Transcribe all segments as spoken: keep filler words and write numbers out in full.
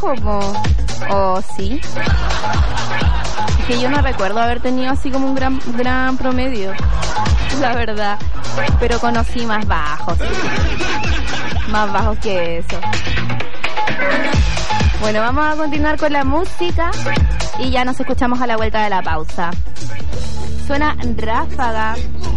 ¿Cómo? ¿O sí? Es que yo no recuerdo haber tenido así como un gran, gran promedio, la verdad. Pero conocí más bajos. Más bajos que eso. Bueno, vamos a continuar con la música y ya nos escuchamos a la vuelta de la pausa. Suena Ráfaga.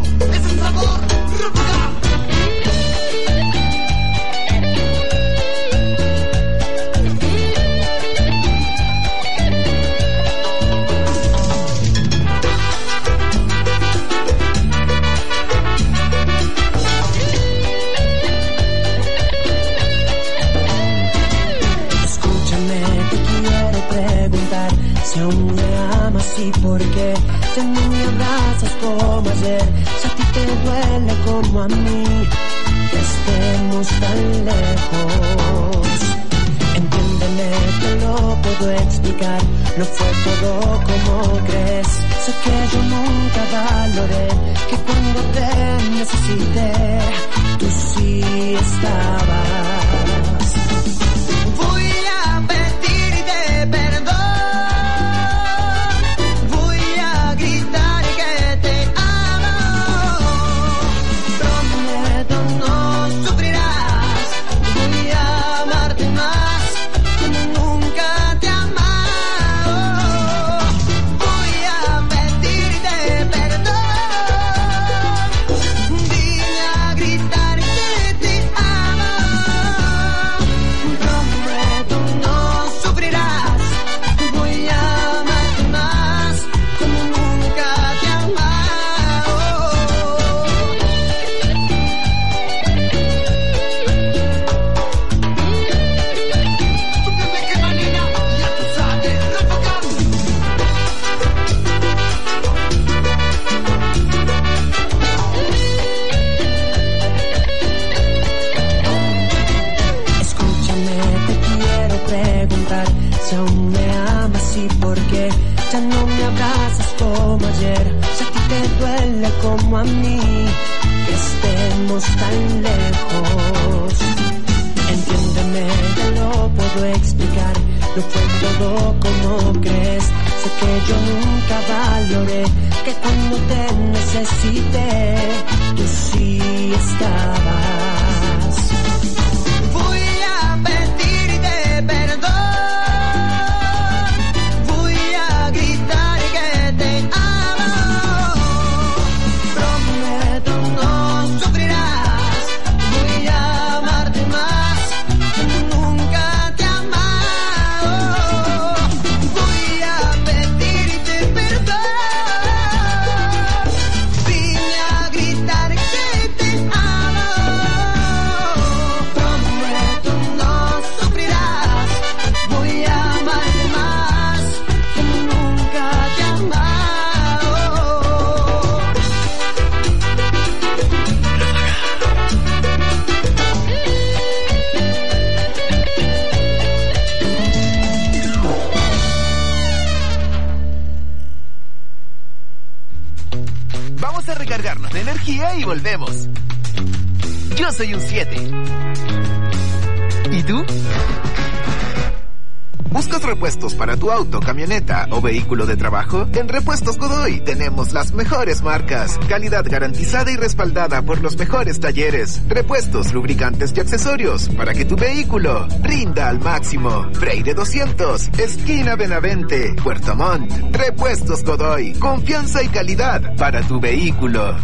Si aún me amas y por qué ya no me abrazas como ayer, si a ti te duele como a mí que estemos tan lejos. Entiéndeme, te lo puedo explicar, no fue todo como crees. Sé que yo nunca valoré que cuando te necesité tú sí estabas. Voy a pedirte perdón. Como a mí, que estemos tan lejos. Entiéndeme, te lo puedo explicar, no fue todo como crees. Sé que yo nunca valoré que cuando te necesité, tú sí estabas. Voy a pedirte perdón. De energía y volvemos. Yo soy un siete. ¿Y tú? ¿Buscas repuestos para tu auto, camioneta o vehículo de trabajo? En Repuestos Godoy tenemos las mejores marcas, calidad garantizada y respaldada por los mejores talleres, repuestos, lubricantes y accesorios para que tu vehículo rinda al máximo. Freire doscientos, esquina Benavente, Puerto Montt. Repuestos Godoy, confianza y calidad para tu vehículo.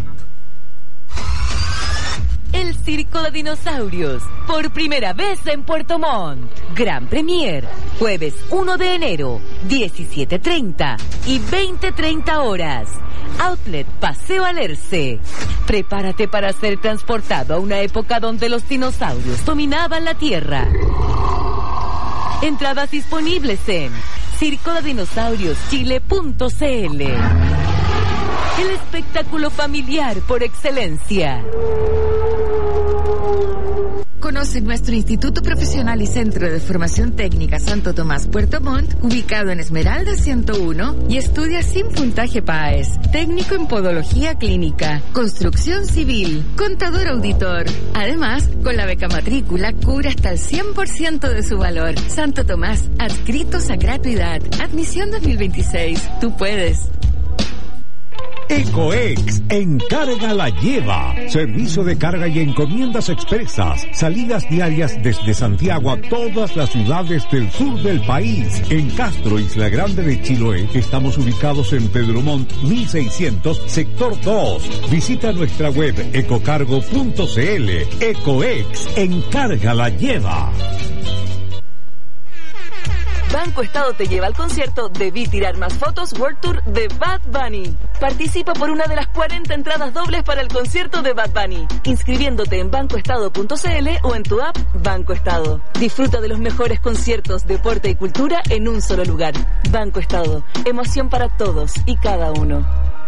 El Circo de Dinosaurios, por primera vez en Puerto Montt. Gran Premier, jueves uno de enero, diecisiete treinta y veinte treinta horas. Outlet Paseo Alerce. Prepárate para ser transportado a una época donde los dinosaurios dominaban la Tierra. Entradas disponibles en circo de dinosaurios chile punto c l. El espectáculo familiar por excelencia. Conoce nuestro Instituto Profesional y Centro de Formación Técnica Santo Tomás Puerto Montt, ubicado en Esmeralda ciento uno, y estudia sin puntaje P A E S, técnico en podología clínica, construcción civil, contador auditor. Además, con la beca matrícula cubre hasta el cien por ciento de su valor. Santo Tomás, adscritos a gratuidad. Admisión dos mil veintiséis. Tú puedes. Ecoex, encarga la lleva. Servicio de carga y encomiendas expresas. Salidas diarias desde Santiago a todas las ciudades del sur del país. En Castro, Isla Grande de Chiloé, estamos ubicados en Pedro Montt mil seiscientos, sector dos. Visita nuestra web ecocargo punto cl. Ecoex, encarga la lleva. Banco Estado te lleva al concierto Debí Tirar Más Fotos World Tour de Bad Bunny. Participa por una de las cuarenta entradas dobles para el concierto de Bad Bunny, inscribiéndote en banco estado punto cl o en tu app Banco Estado. Disfruta de los mejores conciertos, deporte y cultura en un solo lugar. Banco Estado, emoción para todos y cada uno.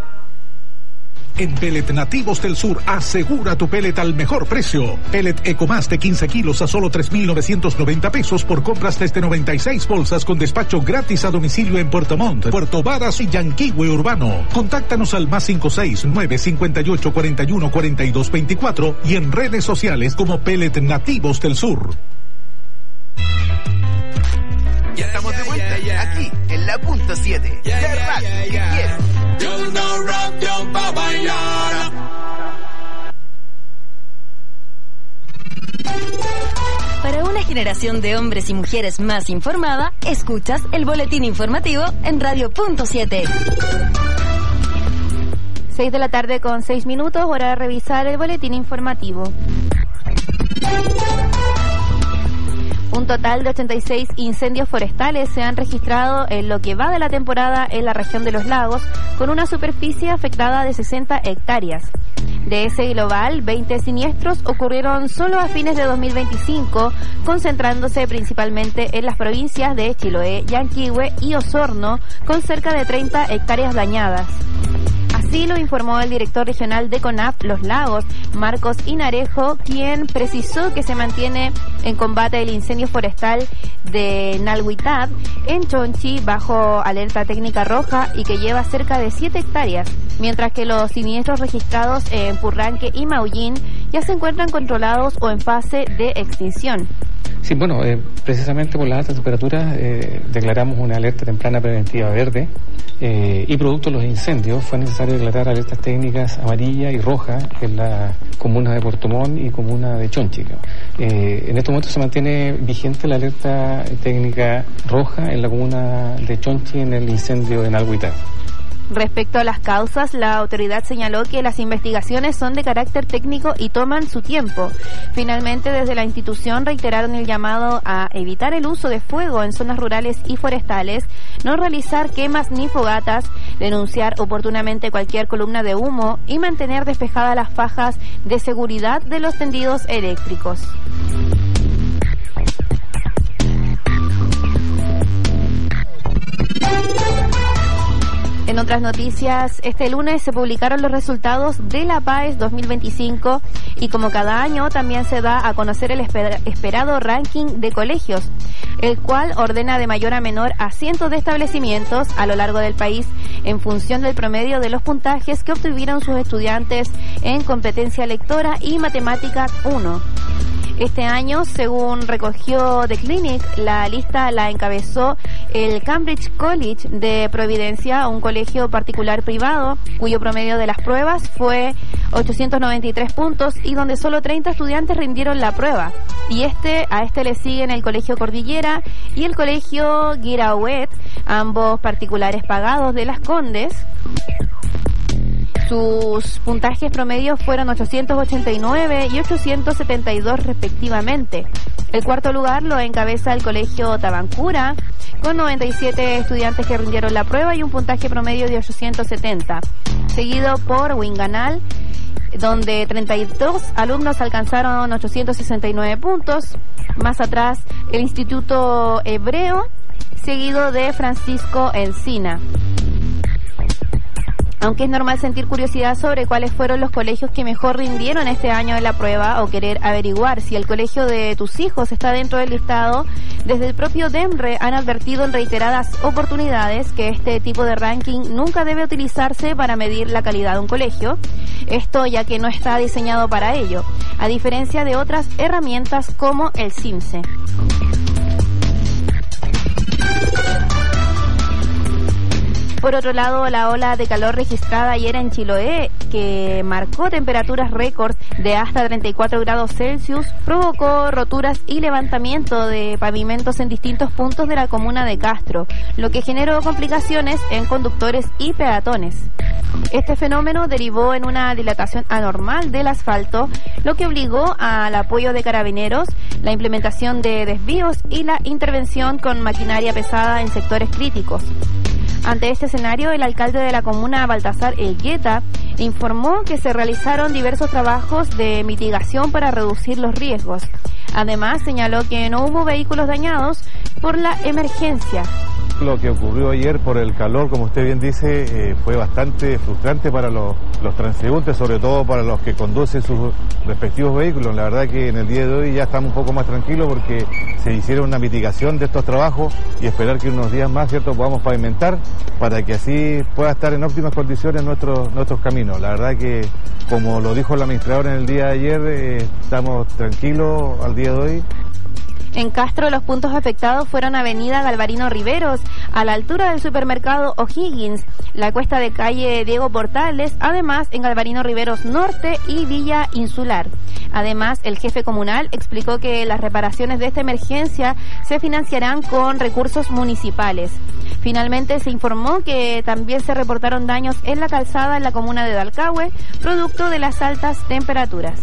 En Pellet Nativos del Sur, asegura tu pellet al mejor precio. Pellet Ecomás de quince kilos a solo tres mil novecientos noventa pesos por compras desde noventa y seis bolsas con despacho gratis a domicilio en Puerto Montt, Puerto Varas y Yanquihue Urbano. Contáctanos al más cinco seis nueve cinco ocho cuatro uno cuatro dos dos cuatro y en redes sociales como Pellet Nativos del Sur. Ya estamos de vuelta, aquí, en la punto siete. Yeah, De yeah, radio yeah, que yeah. quiero. Yo no rock, yo pa' bailar. Para una generación de hombres y mujeres más informada, escuchas el boletín informativo en Radio Punto siete. seis de la tarde con seis minutos, hora de revisar el boletín informativo. Un total de ochenta y seis incendios forestales se han registrado en lo que va de la temporada en la región de los lagos, con una superficie afectada de sesenta hectáreas. De ese global, veinte siniestros ocurrieron solo a fines de dos mil veinticinco, concentrándose principalmente en las provincias de Chiloé, Yanquihue y Osorno, con cerca de treinta hectáreas dañadas. Así lo informó el director regional de CONAF Los Lagos, Marcos Inarejo, quien precisó que se mantiene en combate el incendio forestal de Nalhuitad en Chonchi bajo alerta técnica roja y que lleva cerca de siete hectáreas, mientras que los siniestros registrados en Purranque y Maullín ya se encuentran controlados o en fase de extinción. Sí, bueno, eh, precisamente por las altas temperaturas eh, declaramos una alerta temprana preventiva verde eh, y producto de los incendios fue necesario declarar alertas técnicas amarilla y roja en la comuna de Puerto Montt y comuna de Chonchi. Eh, en estos momentos se mantiene vigente la alerta técnica roja en la comuna de Chonchi en el incendio de Nalhuitá. Respecto a las causas, la autoridad señaló que las investigaciones son de carácter técnico y toman su tiempo. Finalmente, desde la institución reiteraron el llamado a evitar el uso de fuego en zonas rurales y forestales, no realizar quemas ni fogatas, denunciar oportunamente cualquier columna de humo y mantener despejadas las fajas de seguridad de los tendidos eléctricos. En otras noticias, este lunes se publicaron los resultados de la P A E S dos mil veinticinco y como cada año también se da a conocer el esper- esperado ranking de colegios, el cual ordena de mayor a menor a cientos de establecimientos a lo largo del país en función del promedio de los puntajes que obtuvieron sus estudiantes en competencia lectora y matemática uno. Este año, según recogió The Clinic, la lista la encabezó el Cambridge College de Providencia, un colegio particular privado, cuyo promedio de las pruebas fue ochocientos noventa y tres puntos y donde solo treinta estudiantes rindieron la prueba. Y este a este le siguen el Colegio Cordillera y el Colegio Guirauet, ambos particulares pagados de Las Condes. Sus puntajes promedios fueron ochocientos ochenta y nueve y ochocientos setenta y dos respectivamente. El cuarto lugar lo encabeza el Colegio Tabancura, con noventa y siete estudiantes que rindieron la prueba y un puntaje promedio de ochocientos setenta. Seguido por Winganal, donde treinta y dos alumnos alcanzaron ochocientos sesenta y nueve puntos. Más atrás, el Instituto Hebreo, seguido de Francisco Encina. Aunque es normal sentir curiosidad sobre cuáles fueron los colegios que mejor rindieron este año en la prueba o querer averiguar si el colegio de tus hijos está dentro del listado, desde el propio DEMRE han advertido en reiteradas oportunidades que este tipo de ranking nunca debe utilizarse para medir la calidad de un colegio, esto ya que no está diseñado para ello, a diferencia de otras herramientas como el CIMSE. Por otro lado, la ola de calor registrada ayer en Chiloé, que marcó temperaturas récord de hasta treinta y cuatro grados Celsius, provocó roturas y levantamiento de pavimentos en distintos puntos de la comuna de Castro, lo que generó complicaciones en conductores y peatones. Este fenómeno derivó en una dilatación anormal del asfalto, lo que obligó al apoyo de carabineros, la implementación de desvíos y la intervención con maquinaria pesada en sectores críticos. Ante este escenario, el alcalde de la comuna, Baltasar Elgueta, informó que se realizaron diversos trabajos de mitigación para reducir los riesgos. Además, señaló que no hubo vehículos dañados por la emergencia. Lo que ocurrió ayer por el calor, como usted bien dice, eh, fue bastante frustrante para los, los transeúntes, sobre todo para los que conducen sus respectivos vehículos. La verdad que en el día de hoy ya estamos un poco más tranquilos porque se hicieron una mitigación de estos trabajos y esperar que unos días más, ¿cierto?, podamos pavimentar para que así pueda estar en óptimas condiciones nuestros nuestros caminos. La verdad que, como lo dijo el administrador en el día de ayer, eh, estamos tranquilos al día de hoy. En Castro, los puntos afectados fueron Avenida Galvarino Riveros, a la altura del supermercado O'Higgins, la cuesta de calle Diego Portales, además en Galvarino Riveros Norte y Villa Insular. Además, el jefe comunal explicó que las reparaciones de esta emergencia se financiarán con recursos municipales. Finalmente, se informó que también se reportaron daños en la calzada en la comuna de Dalcahue, producto de las altas temperaturas.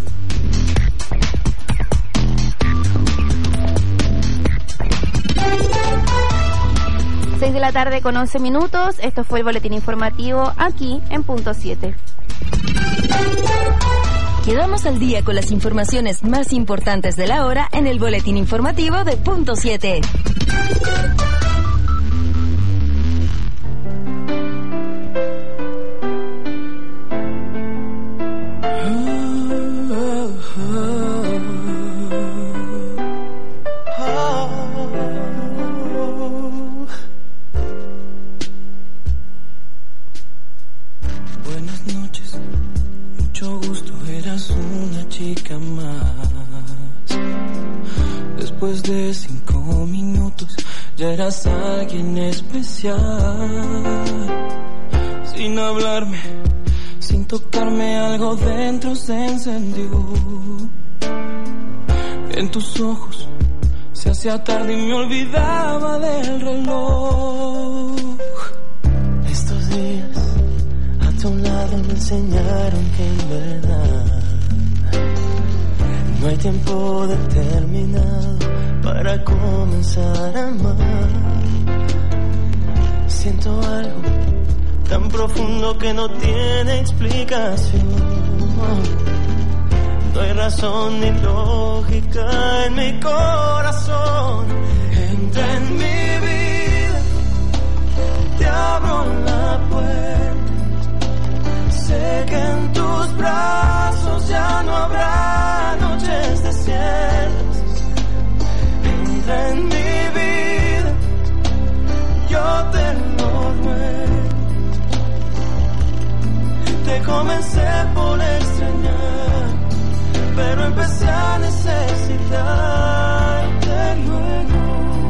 seis de la tarde con once minutos, esto fue el boletín informativo aquí en Punto siete. Quedamos al día con las informaciones más importantes de la hora en el boletín informativo de Punto siete. Después de cinco minutos ya eras alguien especial. Sin hablarme, sin tocarme, algo dentro se encendió. En tus ojos se hacía tarde y me olvidaba del reloj. Estos días a tu lado me enseñaron que en verdad no hay tiempo determinado para comenzar a amar. Siento algo tan profundo que no tiene explicación. No hay razón ni lógica en mi corazón. Entra en mi vida, te abro la puerta. Sé que en tus brazos ya no habrá noches desiertas. Entra en mi vida, yo te lo ruego. Te comencé por extrañar, pero empecé a necesitarte luego.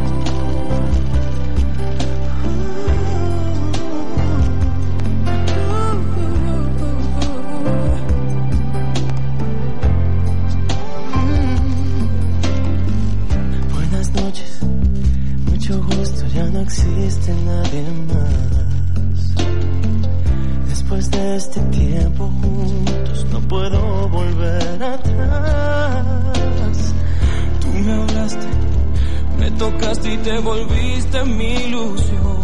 Buenas noches, mucho gusto, ya no existe nadie más. Después de este tiempo juntos no puedo volver atrás. Tú me hablaste, me tocaste y te volviste mi ilusión.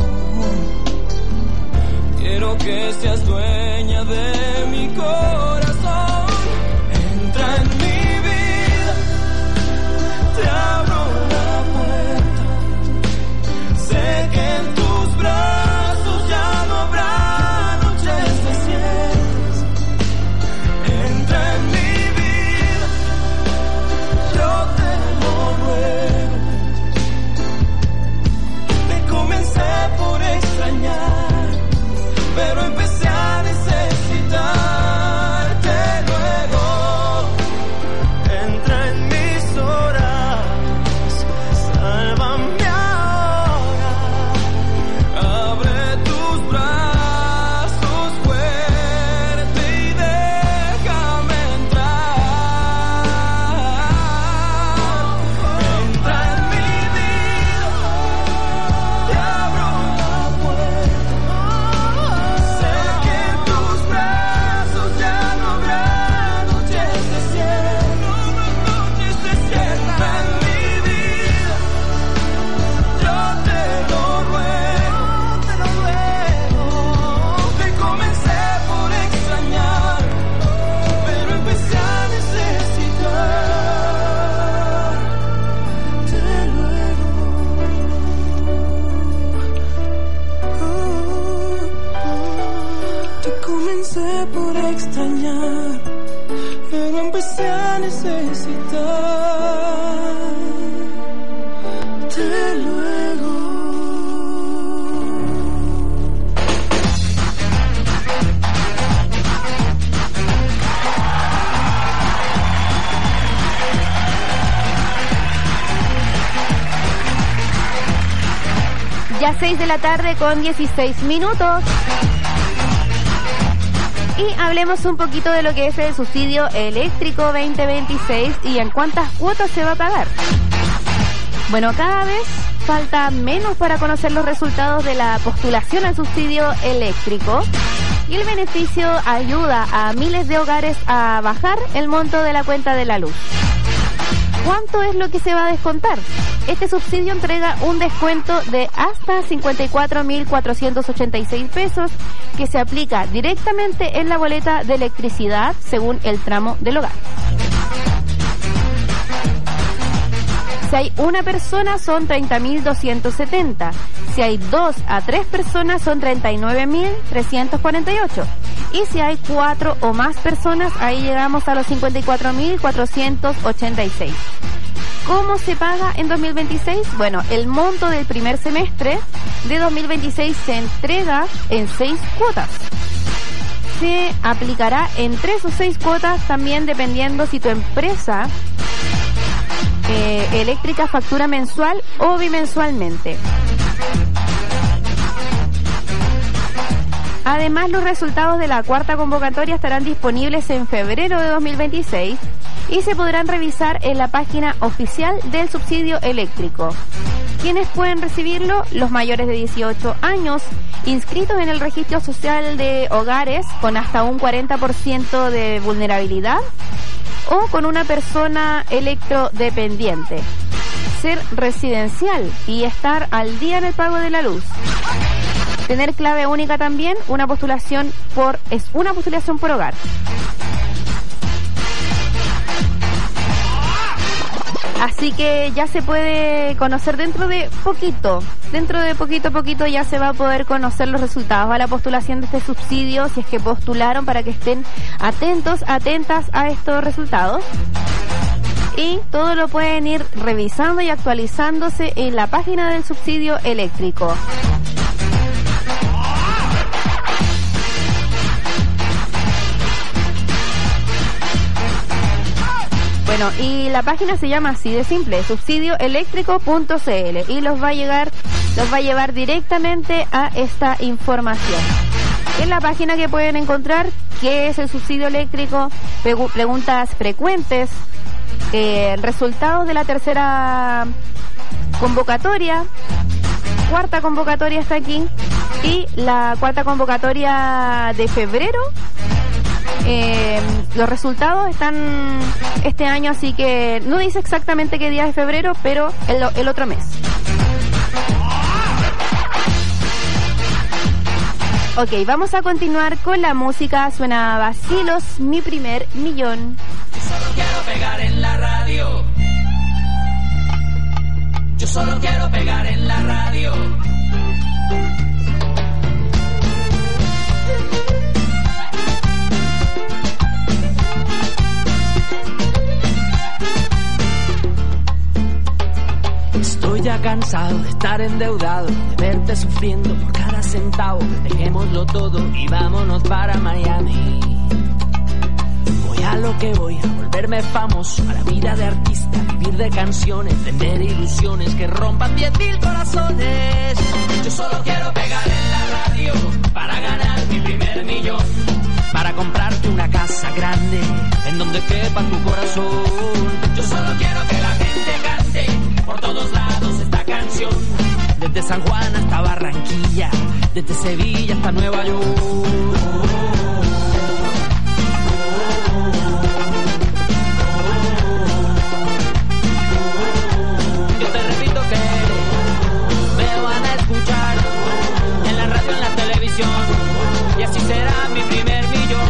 Quiero que seas dueña de mi corazón. Entra en mi vida, te abro la puerta. Sé que en tus brazos ya no habrá noches desiertas. Ya seis de la tarde con dieciséis minutos. Y hablemos un poquito de lo que es el subsidio eléctrico veinte veintiséis y en cuántas cuotas se va a pagar. Bueno, cada vez falta menos para conocer los resultados de la postulación al subsidio eléctrico y el beneficio ayuda a miles de hogares a bajar el monto de la cuenta de la luz. ¿Cuánto es lo que se va a descontar? Este subsidio entrega un descuento de hasta cincuenta y cuatro mil cuatrocientos ochenta y seis pesos que se aplica directamente en la boleta de electricidad según el tramo del hogar. Si hay una persona son treinta mil doscientos setenta. Si hay dos a tres personas son treinta y nueve mil trescientos cuarenta y ocho. Y si hay cuatro o más personas, ahí llegamos a los cincuenta y cuatro mil cuatrocientos ochenta y seis. ¿Cómo se paga en dos mil veintiséis? Bueno, el monto del primer semestre de dos mil veintiséis se entrega en seis cuotas. Se aplicará en tres o seis cuotas también dependiendo si tu empresa eh, eléctrica factura mensual o bimensualmente. Además, los resultados de la cuarta convocatoria estarán disponibles en febrero de dos mil veintiséis y se podrán revisar en la página oficial del subsidio eléctrico. ¿Quiénes pueden recibirlo? Los mayores de dieciocho años, inscritos en el registro social de hogares con hasta un cuarenta por ciento de vulnerabilidad o con una persona electrodependiente. Ser residencial y estar al día en el pago de la luz. Tener clave única también, una postulación por es una postulación por hogar. Así que ya se puede conocer dentro de poquito, dentro de poquito a poquito ya se va a poder conocer los resultados a la postulación de este subsidio, si es que postularon, para que estén atentos, atentas a estos resultados. Y todo lo pueden ir revisando y actualizándose en la página del subsidio eléctrico. Bueno, y la página se llama así de simple, subsidio eléctrico punto c l, y los va a llegar, los va a llevar directamente a esta información. En la página que pueden encontrar qué es el subsidio eléctrico, preguntas frecuentes, eh, resultados de la tercera convocatoria, cuarta convocatoria está aquí, y la cuarta convocatoria de febrero. Eh, los resultados están este año, así que no dice exactamente qué día de febrero, pero el, el otro mes. Ok, vamos a continuar con la música. Suena Vacilos, Mi Primer Millón. Yo solo quiero pegar en la radio. Yo solo quiero pegar en la radio. Estoy ya cansado de estar endeudado, de verte sufriendo por cada centavo. Dejémoslo todo y vámonos para Miami. Voy a lo que voy, a volverme famoso, a la vida de artista, vivir de canciones, vender ilusiones que rompan diez mil corazones. Yo solo quiero pegar en la radio para ganar mi primer millón, para comprarte una casa grande en donde quepa tu corazón. Yo solo quiero que la gente cante por todos lados esta canción, desde San Juan hasta Barranquilla, desde Sevilla hasta Nueva York. Yo te repito que me van a escuchar en la radio, en la televisión, y así será mi primer millón.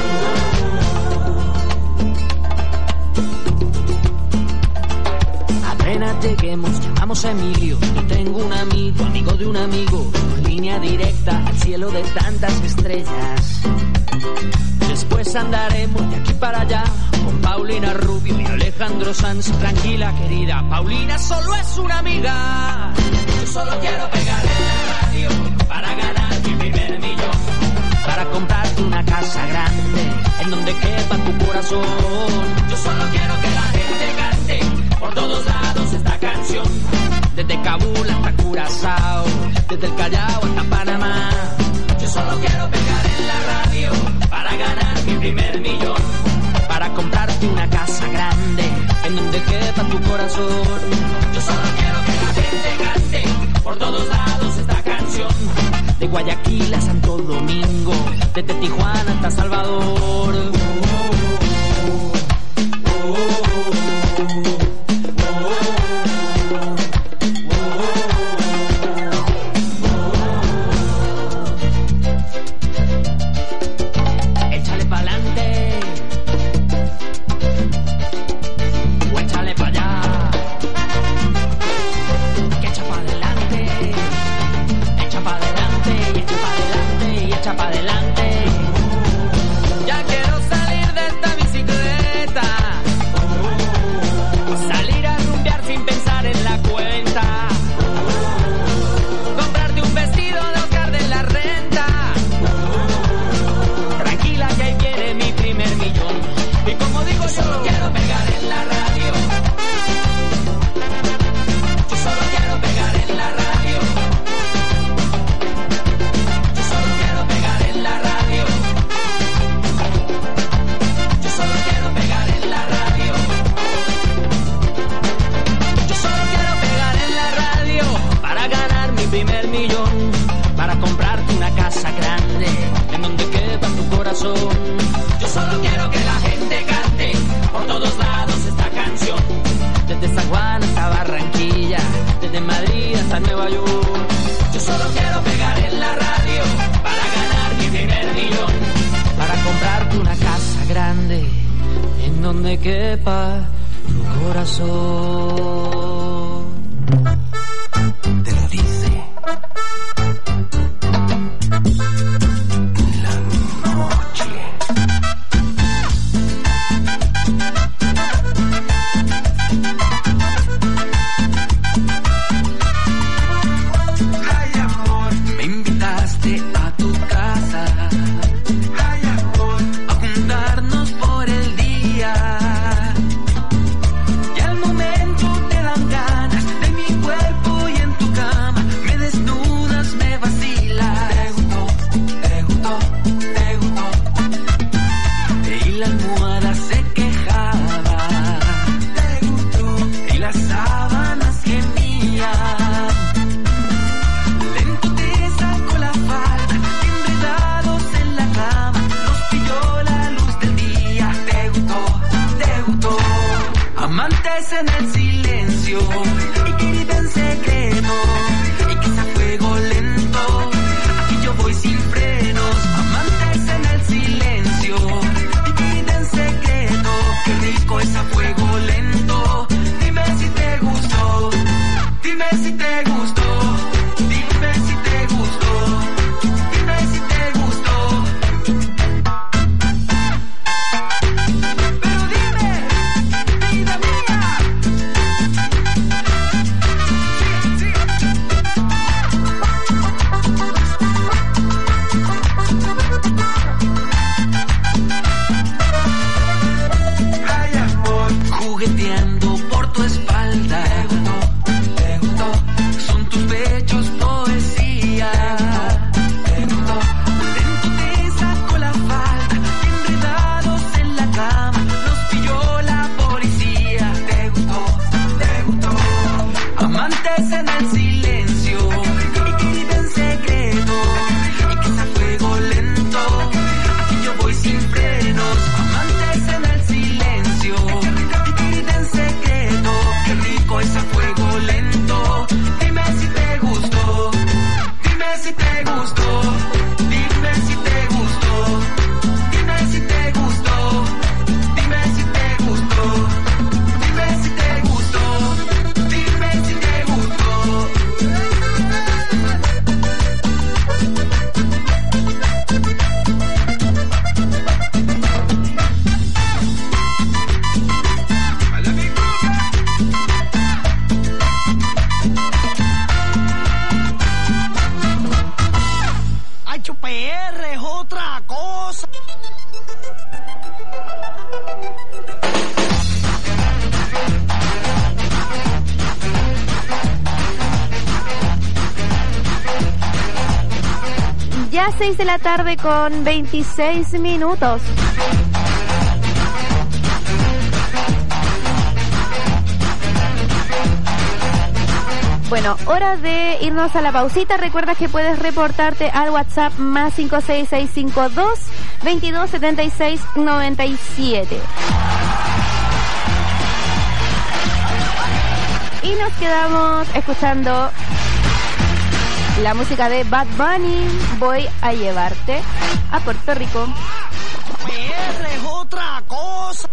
Apenas lleguemos, llamamos a Emilio. Yo tengo un amigo, amigo de un amigo, en línea directa al cielo de tantas estrellas. Después andaremos de aquí para allá con Paulina Rubio y Alejandro Sanz. Tranquila, querida, Paulina solo es una amiga. Yo solo quiero pegar en la radio para ganar mi primer millón, para comprarte una casa grande en donde quepa tu corazón. Yo solo quiero que la gente cante por todos lados esta canción, desde Kabul hasta Curazao, desde el Callao hasta Panamá. Yo solo quiero pegar en la radio para ganar mi primer millón, para comprarte una casa grande en donde quepa tu corazón. Yo solo quiero que la gente cante por todos lados esta canción, de Guayaquil a Santo Domingo, desde Tijuana hasta Salvador. Yo solo quiero que la gente cante por todos lados esta canción, desde San Juan hasta Barranquilla, desde Madrid hasta Nueva York. Yo solo quiero pegar en la radio para ganar mi primer millón, para comprarte una casa grande en donde quepa tu corazón. Te lo dice Ya seis de la tarde con veintiséis minutos. Bueno, hora de irnos a la pausita. Recuerda que puedes reportarte al WhatsApp más cinco seis seis cinco dos, veintidós setenta y seis noventa y siete. Y nos quedamos escuchando la música de Bad Bunny. Voy a llevarte a Puerto Rico. P R es otra cosa.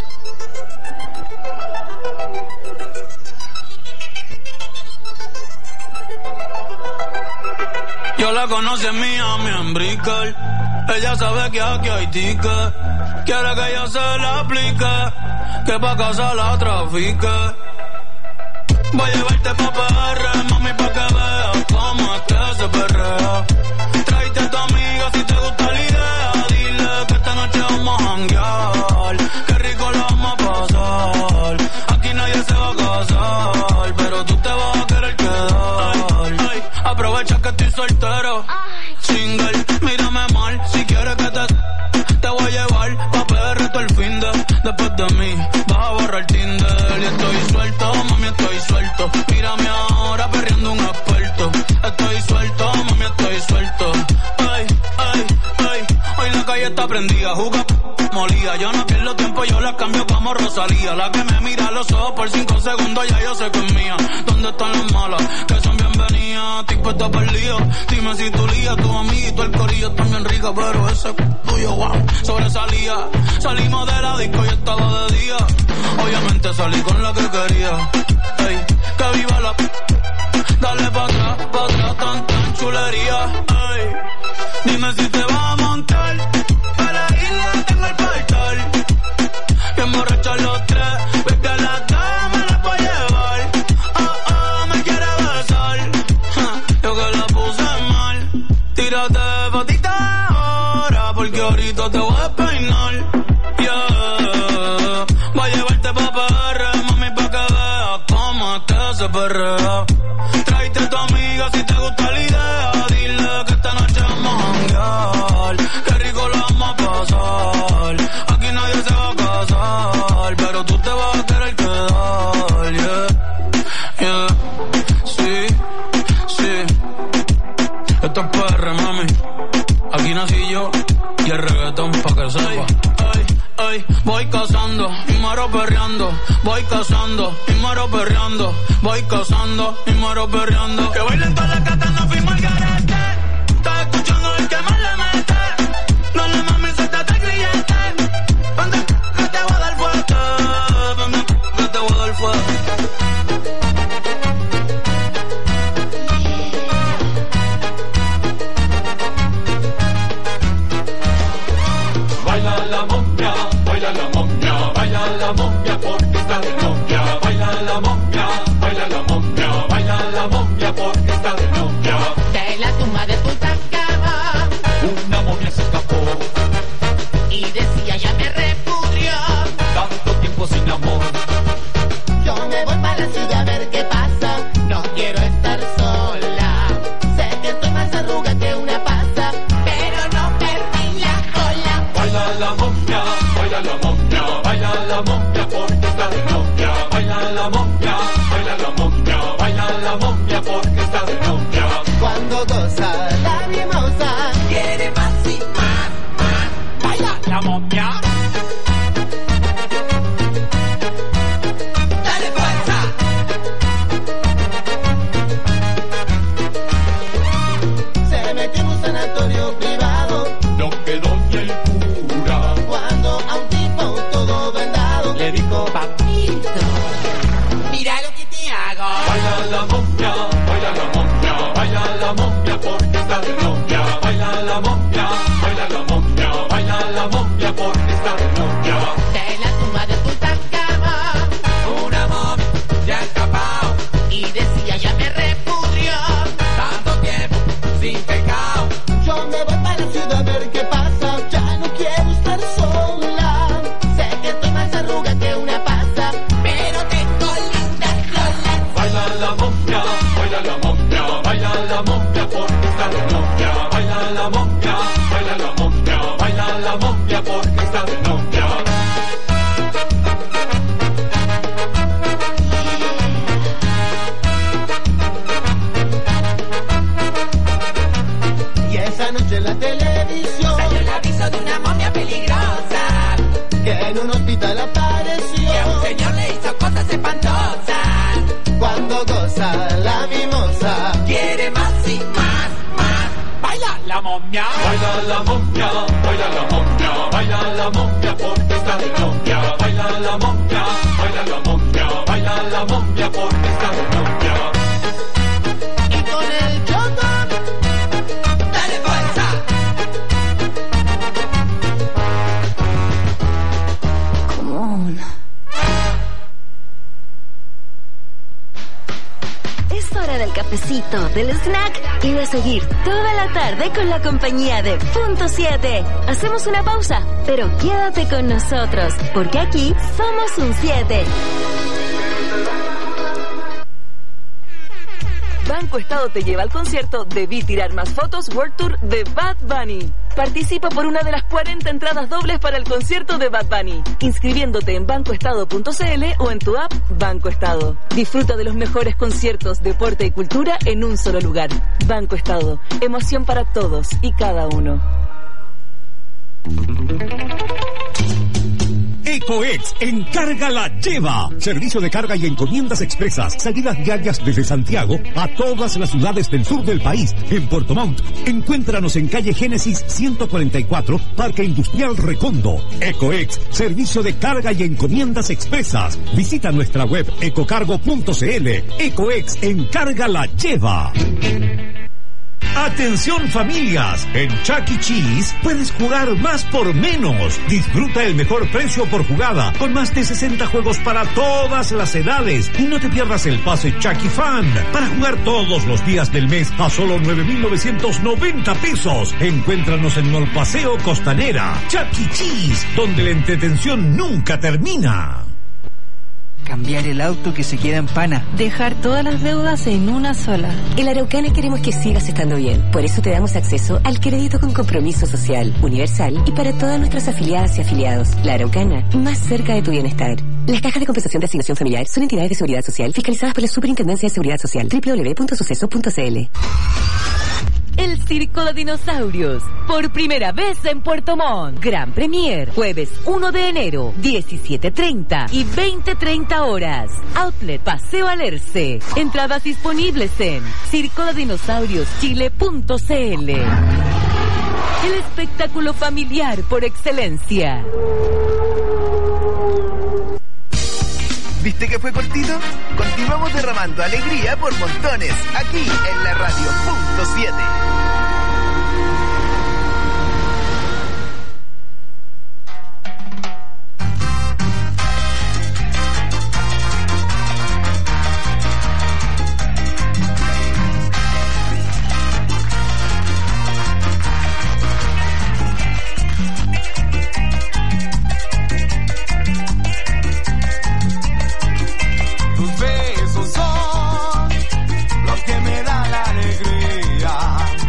Yo la conocí en Miami, en Brickell. Ella sabe que aquí hay ticket. Quiere que yo se la aplique, que pa' casa la trafique. Voy a llevarte pa' P R, mami, pa' que veas cómo es que se perrea. Tráete a tu amiga si te gusta la idea. Dile que esta noche vamos a janguear. Qué rico la vamos a pasar. Aquí nadie se va a casar, pero tú te vas a querer quedar. Ay, ay, aprovecha que estoy soltero. Single, mírame mal. Si quieres que te... Te voy a llevar pa' P R todo el fin de. Después de mí vas a borrar Tinder. Y estoy suelto, mami, estoy suelto. Mírame ahora perreando un experto. Estoy suelto, mami, estoy suelto. Ay, ay, ay. Hoy la calle está prendida, juga molida. Yo no pierdo tiempo, yo la cambio como Rosalía. La que me mira a los ojos por cinco segundos, ya yo sé que es mía. ¿Dónde están las malas? Que son bienvenidas. Tipo está perdido. Dime si tu lía, tu amiguito, el corillo está bien rica, pero ese tuyo, wow, sobresalía. Salimos de la disco y estaba de día. Obviamente salí con la que quería. Ey, que viva la... Dale pa' atrás, pa' atrás, tan, tan chulería. Ey, dime si te vas a montar. Para la isla tengo el portal. Bien borrachos los tres, ves que la dama la puedo llevar. Oh, oh, me quiere besar. Ja, yo que la puse mal. Tírate fotita ahora, porque ahorita te voy a peinar. Yeah, voy a llevarte pa' P R, mami, pa' que veas cómo es que se perrea. Tráete a tu amiga si te gusta la idea. Dile que esta noche vamos a janguear. Qué rico lo vamos a pasar. Aquí nadie se va a casar, pero tú te vas a querer quedar. Yeah, yeah, sí, sí. Esto es P R, mami. Aquí nací yo y el reggaetón pa' que sepa. Ay, ay, voy cazando y muero perreando. Voy cazando y muero perreando. Voy cazando y muero perreando. Que bailen todas las gatas, no firmo el garete. Estás escuchando el que más le mete. No le mami, suéltate el grillete. Vente que te voy a dar fuerte. Vente que te voy a dar fuerte. Baila la momia, baila la momia, baila la momia porque está de novia. Baila la momia, baila la momia, baila la momia porque está de novia. De la tumba de Tutankamón una momia se escapó y decía ya me repudió. Tanto tiempo sin amor. Yo me voy para la ciudad a ver qué pasa. No quiero estar sola. Sé que estoy más arruga que una pasa, pero no perdí la cola. Baila la momia, baila la momia, baila la momia porque está de novia. Baila la momia, baila la momia, baila la momia porque está de novia. Cuando goza la mimosa, quiere más y más, más. Baila la momia. Dale fuerza. Se metió en un sanatorio privado. No quedó ni el cura. Cuando a un tipo todo vendado Le dijo, papito, mira lo que te hago. baila la momia, baila la momia, baila la momia porque está de novia. Baila la momia, baila la momia, baila la momia porque está de novia. De la tumba de Tutankamón Una momia ya escapado y decía ya me repudió. tanto tiempo sin pecado. Yo me voy para la ciudad a ver qué pasa. Ya no quiero estar sola. Sé que estoy más arruga que una pasa, pero tengo lindas lolas. Baila la momia, baila la momia, baila la momia porque está está de novia. Baila la momia, baila la momia, baila la momia porque está de novia. Y esa noche en la televisión salió el aviso de una momia peligrosa que en un hospital apareció, y a un señor le hizo cosas espantosas. Cuando goza la mimosa Quiere más y más, más. Baila la momia, Baila la momia, baila la momia, baila la momia porque está de novia. Baila la momia, baila la momia, baila la momia porque está de novia. y con el choco dale fuerza. Come on. Es hora del cafecito, del snack y de seguir toda la tarde con la compañía de Punto siete. Hacemos una pausa, pero quédate con nosotros, porque aquí somos un siete. Banco Estado te lleva al concierto Debí Tirar Más Fotos World Tour de Bad Bunny. Participa por una de las cuarenta entradas dobles para el concierto de Bad Bunny, inscribiéndote en banco estado punto c l o en tu app Banco Estado. Disfruta de los mejores conciertos, deporte y cultura en un solo lugar. Banco Estado, emoción para todos y cada uno. Ecoex Encarga la Lleva. Servicio de carga y encomiendas expresas. Salidas diarias desde Santiago a todas las ciudades del sur del país. En Puerto Montt, encuéntranos en calle Génesis ciento cuarenta y cuatro, Parque Industrial Recondo. Ecoex, servicio de carga y encomiendas expresas. Visita nuestra web ecocargo punto c l. Ecoex Encarga la Lleva. Atención familias, en Chuck E. Cheese puedes jugar más por menos. Disfruta el mejor precio por jugada, con más de sesenta juegos para todas las edades. Y no te pierdas el pase Chuck E. Fan, para jugar todos los días del mes a solo nueve mil novecientos noventa pesos. Encuéntranos en Mall Paseo Costanera. Chuck E. Cheese, donde la entretención nunca termina. Cambiar el auto que se queda en pana. Dejar todas las deudas en una sola. En Araucana queremos que sigas estando bien. Por eso te damos acceso al crédito con compromiso social, universal y para todas nuestras afiliadas y afiliados. La Araucana, más cerca de tu bienestar. Las cajas de compensación de asignación familiar son entidades de seguridad social fiscalizadas por la Superintendencia de Seguridad Social. doble u doble u doble u punto suceso punto c l. El Circo de Dinosaurios, por primera vez en Puerto Montt. Gran Premier, jueves uno de enero, diecisiete treinta y veinte treinta horas. Outlet Paseo Alerce. Entradas disponibles en circo de dinosaurios chile punto c l. El espectáculo familiar por excelencia. ¿Viste que fue cortito? Continuamos derramando alegría por montones, aquí en la radio punto siete. Tus besos son lo que me da la alegría.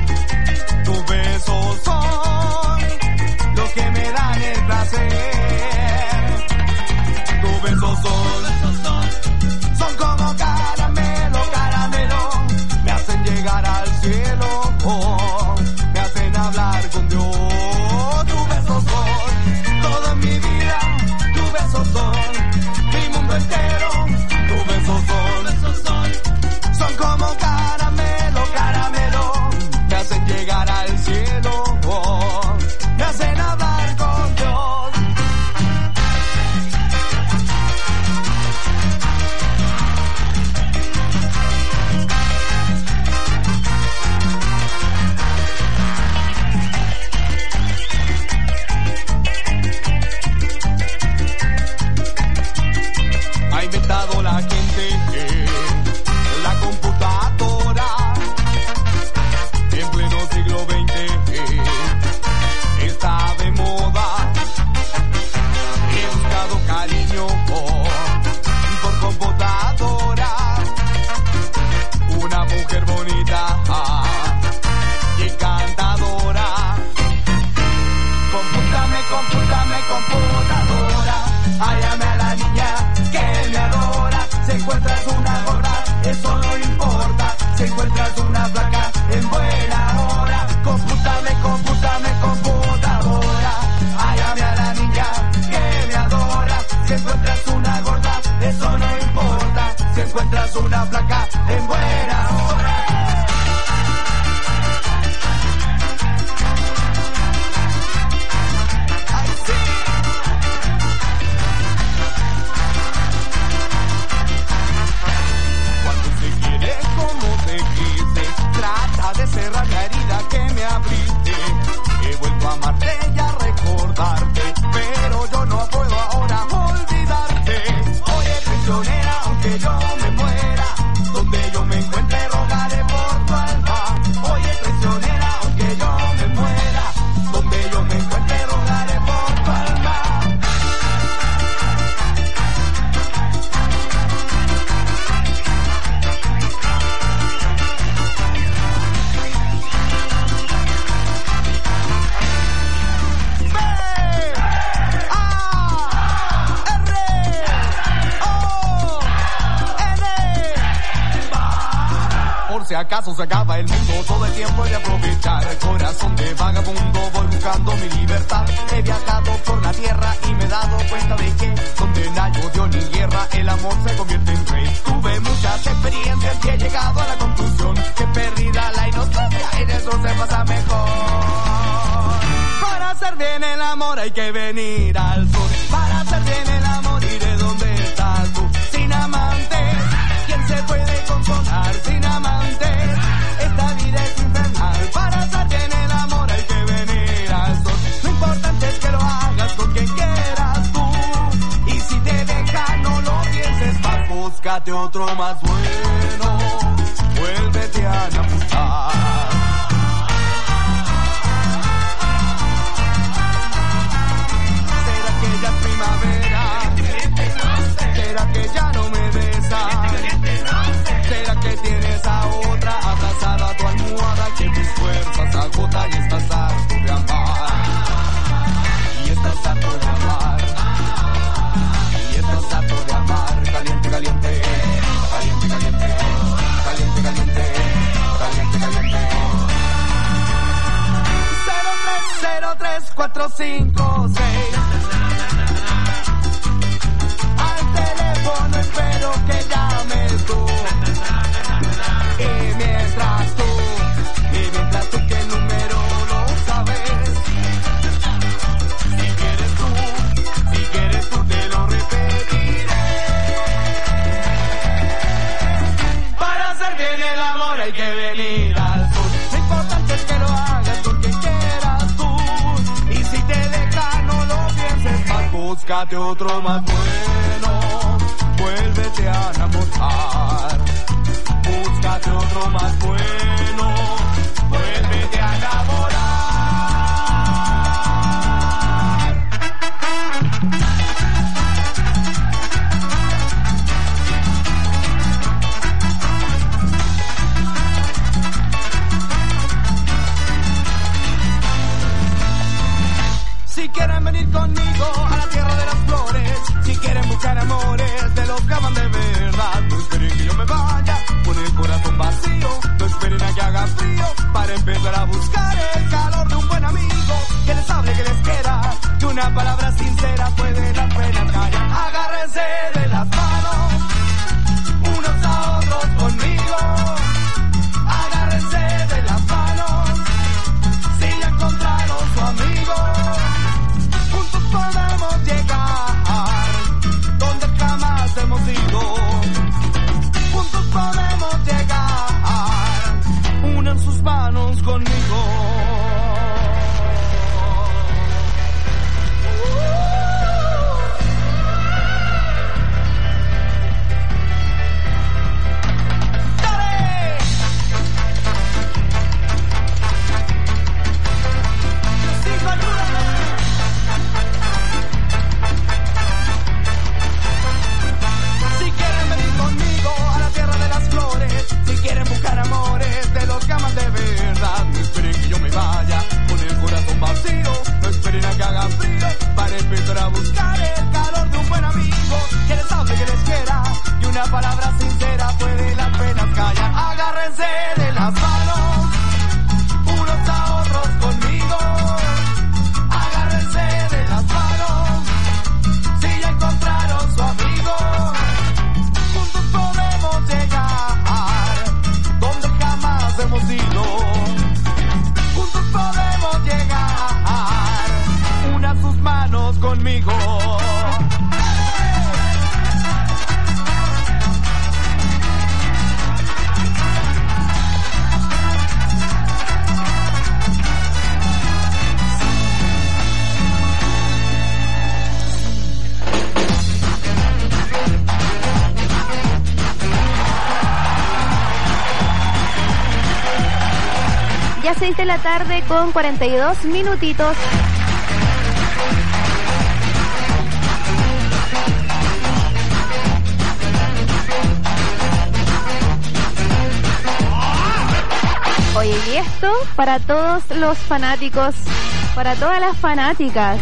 acaso se acaba el mundo, todo el tiempo he de aprovechar. Corazón de vagabundo, voy buscando mi libertad. He viajado por la tierra y me he dado cuenta de que donde no hay odio ni guerra, el amor se convierte en rey. Tuve muchas experiencias y he llegado a la conclusión que perdida la inocencia, en eso se pasa mejor. Para hacer bien el amor hay que venir al sur. Para hacer bien el amor iré donde estás tú. Sin amantes, ¿quién se puede consolar sin amantes? Esta vida es infernal. Para hacer bien el amor hay que venir al sur. Lo importante es que lo hagas con quien quieras tú. Y si te deja no lo pienses más, búscate otro más bueno. Vuélvete a enamorar. ¿Será que ya no me besas? ¿Será que tienes a otra abrazada a tu almohada? Que tus fuerzas agotan y estás harto de amar. Y estás harto de amar. Y estás harto de amar. Caliente, caliente. Caliente, caliente. Caliente, caliente. Caliente, caliente. cero tres cero tres cuatro cinco seis. Teléfono espero que llames tú. Y mientras tú, y mientras tú que el número lo sabes. Si quieres tú, si quieres tú te lo repetiré. Para hacer bien el amor hay que venir al sur. Lo importante es que lo hagas con quien quieras tú. Y si te deja no lo pienses más, búscate otro más bueno. Vuélvete a enamorar. Búscate otro más bueno. Vuélvete a enamorar. Si quieren venir conmigo a la tierra de las flores, si quieren buscar amores de los que aman de verdad, no esperen que yo me vaya con el corazón vacío, no esperen a que haga frío para empezar a buscar el calor de un buen amigo que les hable, que les quiera, que una palabra sincera puede las penas callar. Agárrense de las manos unos a otros conmigo, agárrense de las manos si ya encontraron su amigo. Juntos podemos llegar donde jamás hemos ido. Juntos podemos llegar. Unan sus manos conmigo. De verdad, no esperen que yo me vaya con el corazón vacío, no esperen a que haga frío para empezar a buscar el calor de un buen amigo que les hable, que les quiera, y una palabra sincera puede las penas callar. Agárrense de las manos unos a otros conmigo, agárrense de las manos si ya encontraron su amigo. Juntos podemos llegar donde jamás hemos ido. Juntos podemos llegar. Una sus manos conmigo. Ya seis de la tarde con cuarenta y dos minutitos. Oye, y esto para todos los fanáticos, para todas las fanáticas.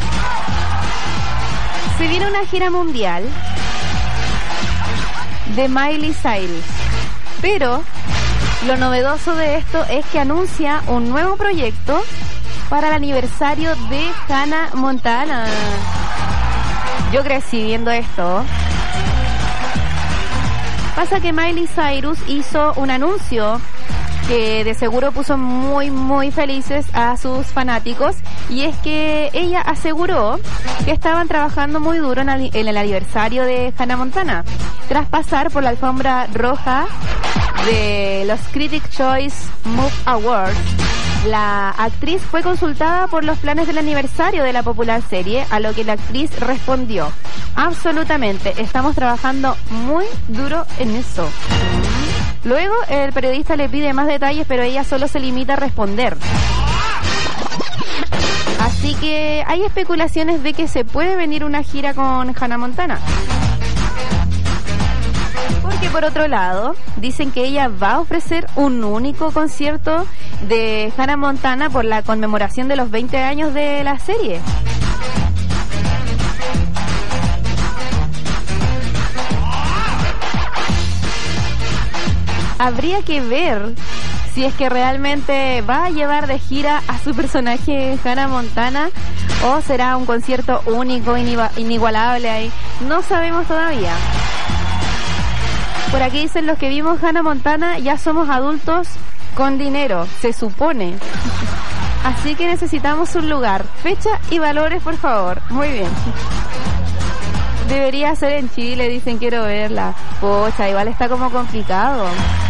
Se viene una gira mundial de Miley Cyrus, pero Lo novedoso de esto es que anuncia un nuevo proyecto para el aniversario de Hannah Montana. Yo crecí viendo esto. Pasa que Miley Cyrus hizo un anuncio que de seguro puso muy muy felices a sus fanáticos, y es que ella aseguró que estaban trabajando muy duro en, el, en el aniversario de Hannah Montana. Tras pasar por la alfombra roja de los Critics' Choice Move Awards, la actriz fue consultada por los planes del aniversario de la popular serie, a lo que la actriz respondió: absolutamente, estamos trabajando muy duro en eso. Luego el periodista le pide más detalles, pero ella solo se limita a responder. Así que hay especulaciones de que se puede venir una gira con Hannah Montana. Porque por otro lado, dicen que ella va a ofrecer un único concierto de Hannah Montana por la conmemoración de los veinte años de la serie. Habría que ver si es que realmente va a llevar de gira a su personaje Hannah Montana, o será un concierto único, inigualable ahí. No sabemos todavía. Por aquí dicen: los que vimos Hannah Montana ya somos adultos con dinero, se supone. Así que necesitamos un lugar, fecha y valores, por favor. Muy bien. Debería ser en Chile, dicen, quiero verla. Pocha, igual está como complicado.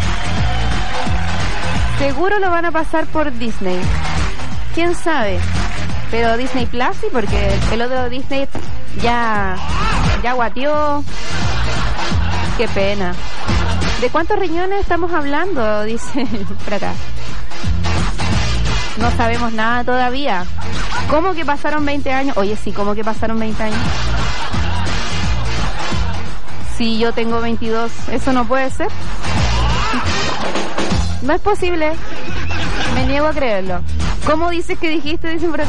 Seguro lo van a pasar por Disney. ¿Quién sabe? Pero Disney Plus sí, porque el otro Disney ya, ya guateó. Qué pena. ¿De cuántos riñones estamos hablando? Dice por acá. No sabemos nada todavía. ¿Cómo que pasaron veinte años? Oye, sí, ¿cómo que pasaron veinte años? Sí, yo tengo veintidós. ¿Eso no puede ser? No es posible. Me niego a creerlo. ¿Cómo dices que dijiste? Dicen por acá.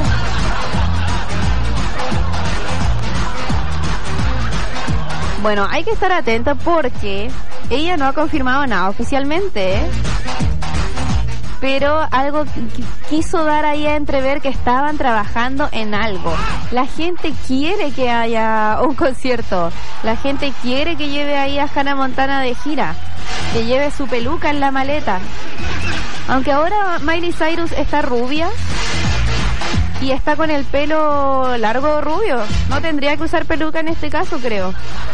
Bueno, hay que estar atento porque ella no ha confirmado nada oficialmente, ¿eh? Pero algo quiso dar ahí a entrever que estaban trabajando en algo. La gente quiere que haya un concierto. La gente quiere que lleve ahí a Hannah Montana de gira, que lleve su peluca en la maleta. Aunque ahora Miley Cyrus está rubia y está con el pelo largo rubio, no tendría que usar peluca en este caso, creo.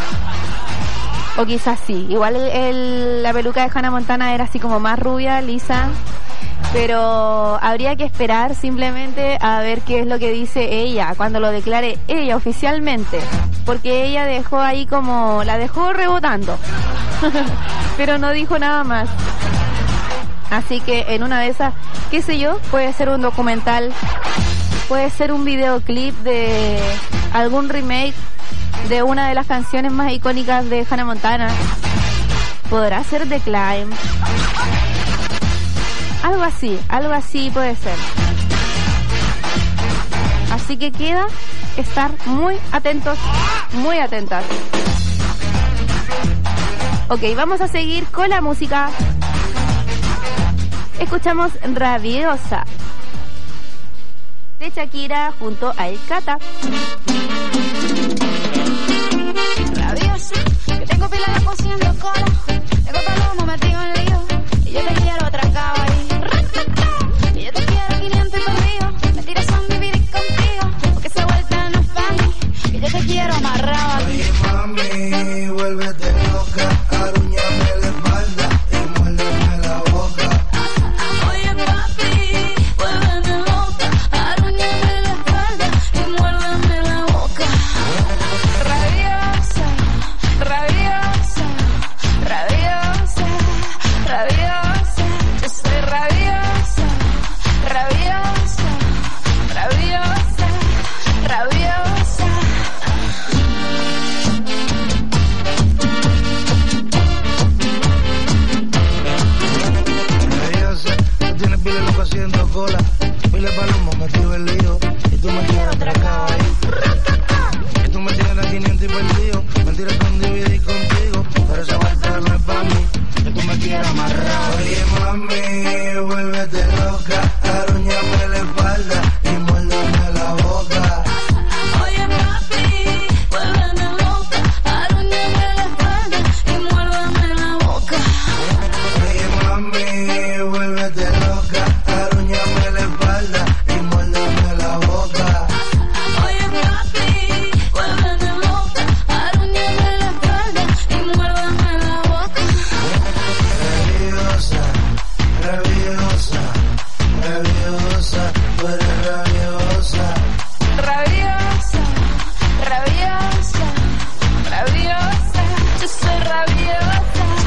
O quizás sí. Igual el, el, la peluca de Hannah Montana era así como más rubia, lisa. Pero habría que esperar simplemente a ver qué es lo que dice ella cuando lo declare ella oficialmente, porque ella dejó ahí como, la dejó rebotando pero no dijo nada más. Así que en una de esas, qué sé yo, puede ser un documental, puede ser un videoclip de algún remake de una de las canciones más icónicas de Hannah Montana. Podrá ser The Climb. Algo así, algo así puede ser. Así que queda estar muy atentos, muy atentas. Ok, vamos a seguir con la música. Escuchamos Rabiosa de Shakira junto a El Cata. Rabiosa, que tengo pila de cociendo cola, tengo palomo metido en lío, y yo te quiero atracado ahí. Y yo te quiero quinientos y perdido, me tiras son dividir contigo, porque esa vuelta no es para mí, y yo te quiero amarrado aquí. Oye mami, vuélvete loca, arúñame la espalda y muérdeme la boca. Oye papi, vuélveme loca, arúñame la espalda y muérdeme la boca. Rabiosa, rabiosa, rabiosa, rabiosa, yo soy rabiosa, rabiosa, rabiosa, rabiosa. Rabiosa, tú tienes pila de loco haciendo cola, pila de palomo metido en lío, y tú me quieres atracado ahí. Y tú me tienes a quinientos y perdido, mentiras con dividir contigo, pero esa vuelta no es para mí, yo tú me quieras amarrar. Oye mami, vuélvete loca, arúñame la espalda y muérdeme la boca. Oye papi, vuélveme loca, arúñame la espalda y muérdame la boca. Oye mami, vuélvete loca, arúñame la espalda y muérdeme la boca. Oye papi, vuélveme loca, arúñame la espalda y muérdame la boca. Rabiosa, rabiosa, rabiosa, tú eres rabiosa. Rabiosa, rabiosa, rabiosa, yo soy rabiosa.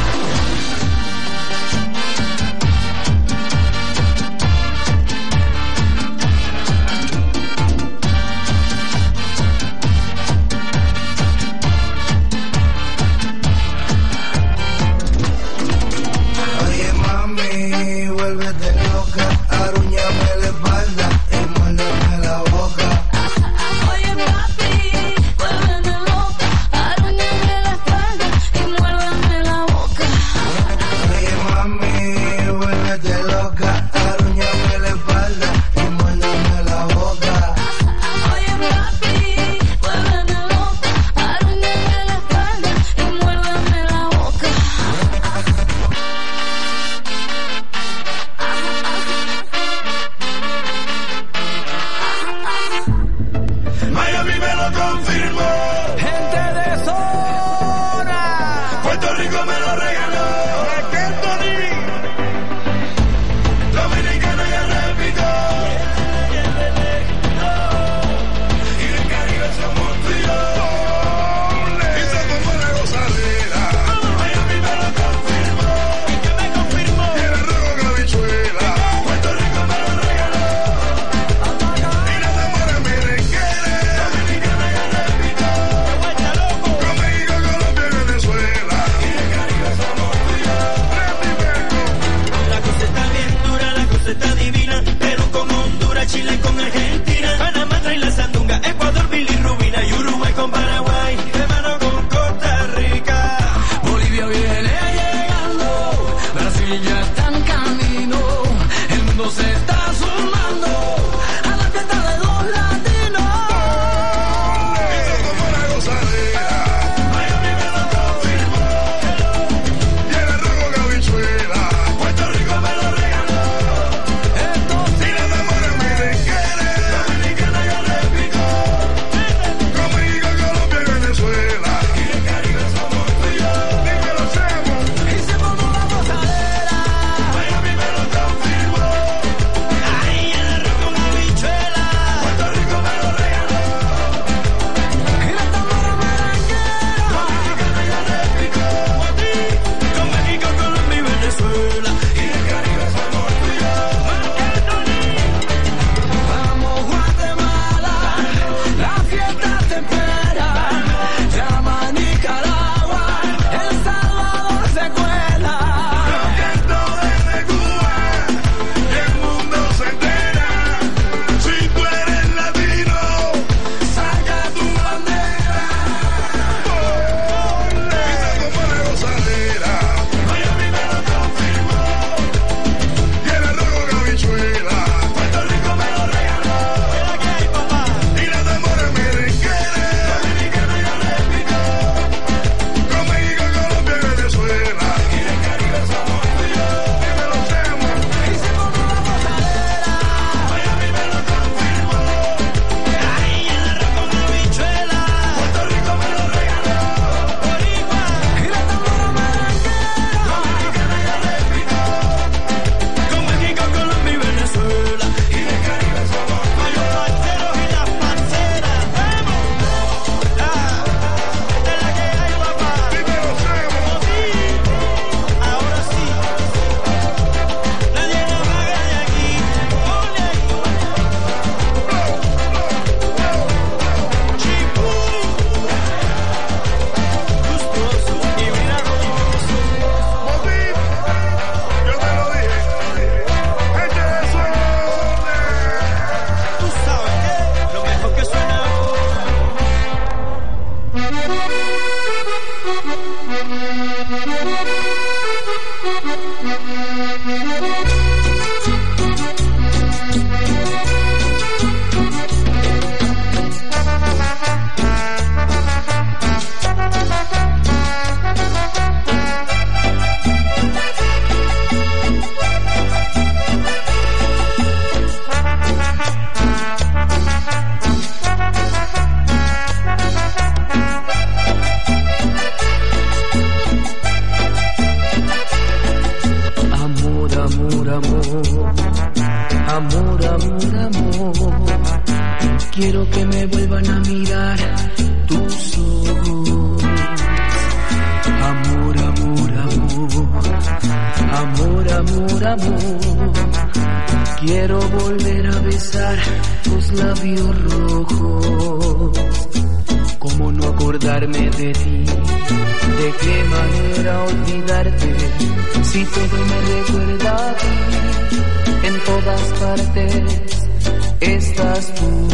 Oye mami, vuélvete loca, arúñame la espalda y muérdeme la boca. Oye papi, vuélveme loca, arúñame la espalda y muérdame la boca. Oye mami, vuélvete loca, arúñame la espalda y muérdeme la boca. Oye papi, vuélveme loca, arúñame la espalda y muérdame la boca. Miami me lo confirmó. Gente de zona. Puerto Rico me lo regaló. Dominicano ya repito. Y del Caribe somos tú y yo. Y se tomó la gozadera. Miami me lo confirmó. ¿Y qué me confirmó? Y el rojo con la bichuela. Puerto Rico me lo regaló. Y no te mueres mi requere. Dominicana ya repito. Con México, Colombia y Venezuela. Y del Caribe somos tú y yo. La cosa está bien dura, la cosa está divina, pero con Honduras, Chile con Argentina, Panamá trae la sandunga, Ecuador, bilirrubina y Uruguay con Paraguay, hermano con Costa Rica. Bolivia viene llegando, Brasil ya está en camino, el mundo se está sumando a la fiesta de los latinos. Y se tomó la gozadera. Miami me lo confirmó. Y el rojo con habichuela. Puerto Rico me lo regaló. Y no te mueres mi requere. Dominicana ya repito. Con México, Colombia y Venezuela. Y del Caribe somos tú y yo. Y me lo hacemos. Y se formó la gozadera. Miami me lo confirmó. Ay, Amor, amor, amor, quiero que me vuelvan a mirar tus ojos. Amor, amor, amor, amor, amor, amor, quiero volver a besar tus labios rojos. ¿Cómo no acordarme de ti? ¿De qué manera olvidarte? Si todo me recuerda a ti, en todas partes estás tú.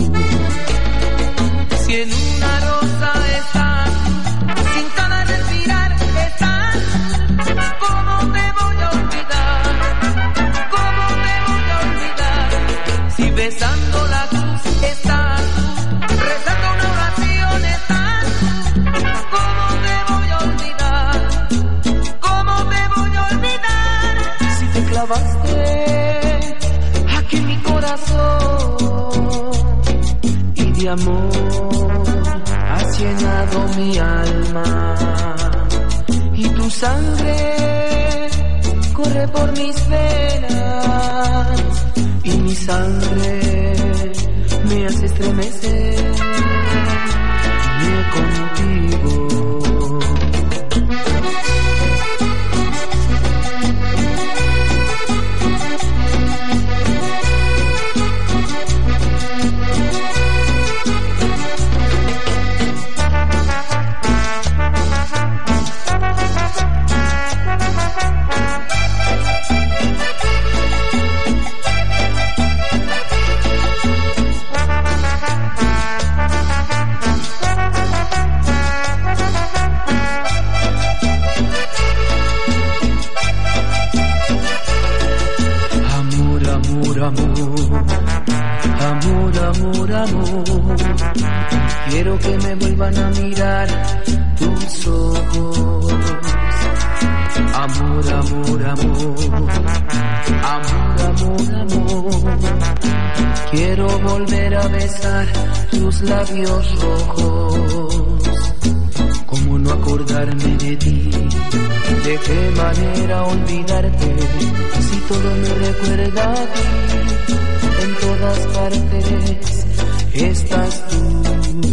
Si en una rosa estás, sin cada respirar estás, ¿cómo te voy a olvidar? ¿Cómo te voy a olvidar? Si besando la cruz estás, rezando una oración estás, ¿cómo te voy a olvidar? ¿Cómo te voy a olvidar? Si te clavaste aquí en mi corazón y de amor has llenado mi alma y tu sangre corre por mis venas y mi sangre me hace estremecer contigo. Amor, amor, amor, quiero que me vuelvan a mirar tus ojos. Amor, amor, amor, amor, amor, amor, quiero volver a besar tus labios rojos. ¿Cómo no acordarme de ti? ¿De qué manera olvidarte? Si todo me recuerda a ti, en todas partes estás tú.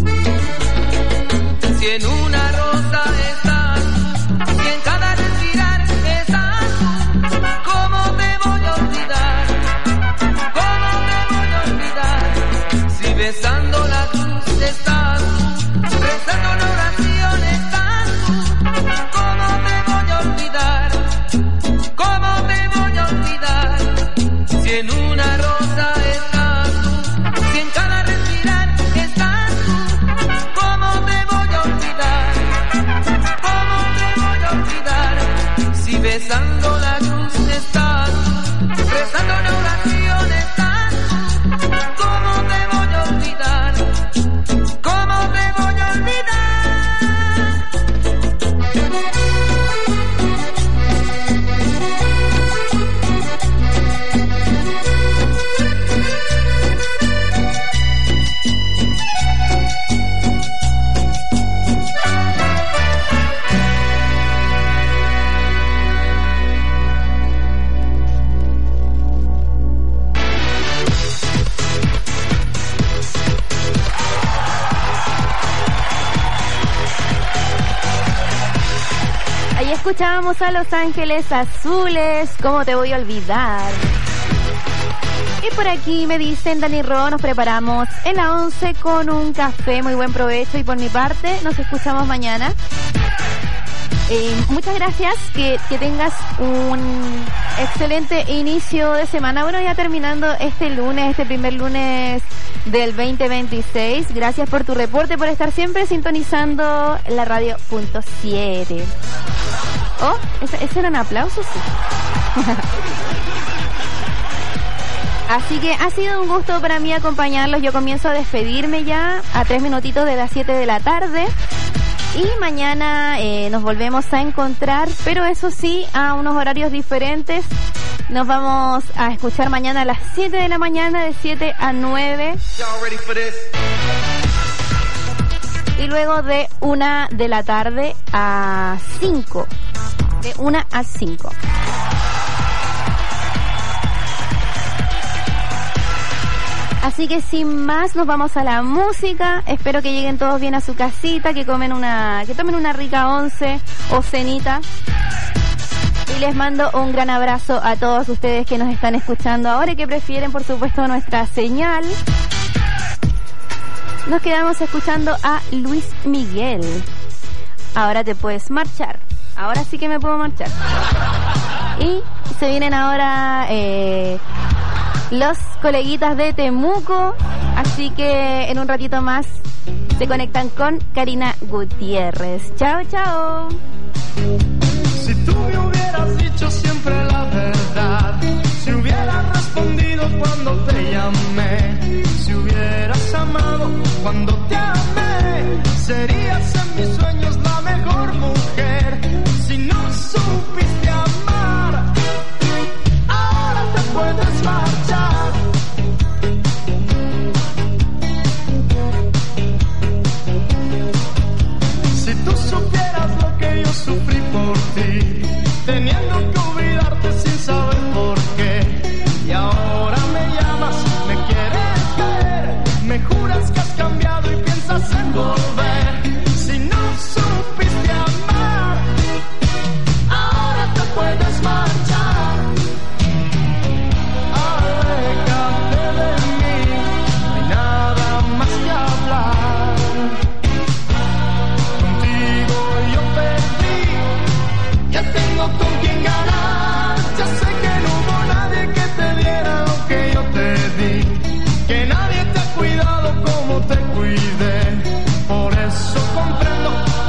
Si en una rosa estás, si en cada respirar estás, ¿cómo te voy a olvidar? ¿Cómo te voy a olvidar? Si besando la cruz estás, rezando una oración estás, ¿cómo te voy a olvidar? ¿Cómo te voy a olvidar? Si en una rosa estás tú, si en cada respirar estás tú, ¿cómo te voy a olvidar? ¿Cómo te voy a olvidar? Si besando la cruz estás tú, rezando una oración estás tú, ¿cómo te voy a olvidar? ¿Cómo te voy a olvidar? Ahí escuchábamos a Los Ángeles Azules, ¿cómo te voy a olvidar? Y por aquí me dicen, Dani Ro, nos preparamos en la once con un café, muy buen provecho, y por mi parte nos escuchamos mañana. Eh, muchas gracias, que, que tengas un excelente inicio de semana. Bueno, ya terminando este lunes, este primer lunes del veinte veintiséis. Gracias por tu reporte, por estar siempre sintonizando la radio punto siete. Oh, ¿ese, ese era un aplauso? Sí. Así que ha sido un gusto para mí acompañarlos. Yo comienzo a despedirme ya a tres minutitos de las siete de la tarde. Y mañana eh, nos volvemos a encontrar, pero eso sí, a unos horarios diferentes. Nos vamos a escuchar mañana a las siete de la mañana, de siete a nueve. Y luego de una de la tarde a cinco. De una a cinco. Así que sin más nos vamos a la música. Espero que lleguen todos bien a su casita, que comen una, que tomen una rica once o cenita. Y les mando un gran abrazo a todos ustedes que nos están escuchando ahora y que prefieren, por supuesto, nuestra señal. Nos quedamos escuchando a Luis Miguel. Ahora te puedes marchar. Ahora sí que me puedo marchar. Y se vienen ahora eh, los coleguitas de Temuco. Así que en un ratito más se conectan con Karina Gutiérrez. Chao, chao. Si tú me hubieras dicho siempre la verdad, si hubieras respondido cuando te llamé, si hubieras amado cuando te amé, serías en mi sueño